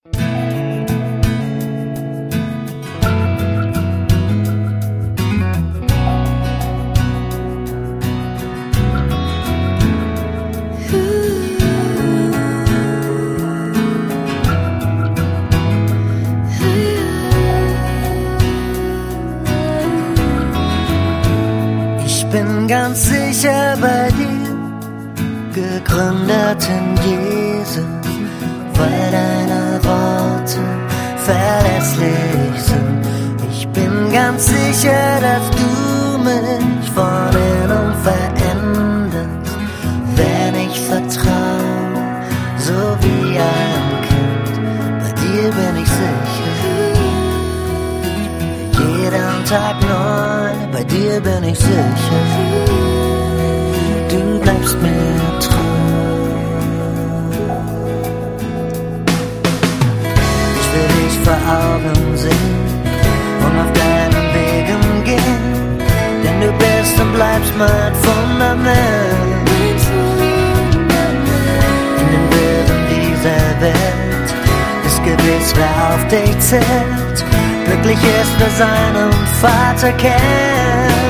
Ich bin ganz sicher bei dir, gegründet in Jesus, weil deine Worte verlässlich sind. Ich bin ganz sicher, dass du mich von innen veränderst, wenn ich vertraue, so wie ein Kind. Bei dir bin ich sicher, jeden Tag neu, bei dir bin ich sicher, du bleibst mir treu. Ich will dich vor Augen sehen und auf deinen Wegen gehen, denn du bist und bleibst mein Fundament. In den Wirren dieser Welt ist gewiss, wer auf dich zählt. Glücklich ist, wer seinen Vater kennt.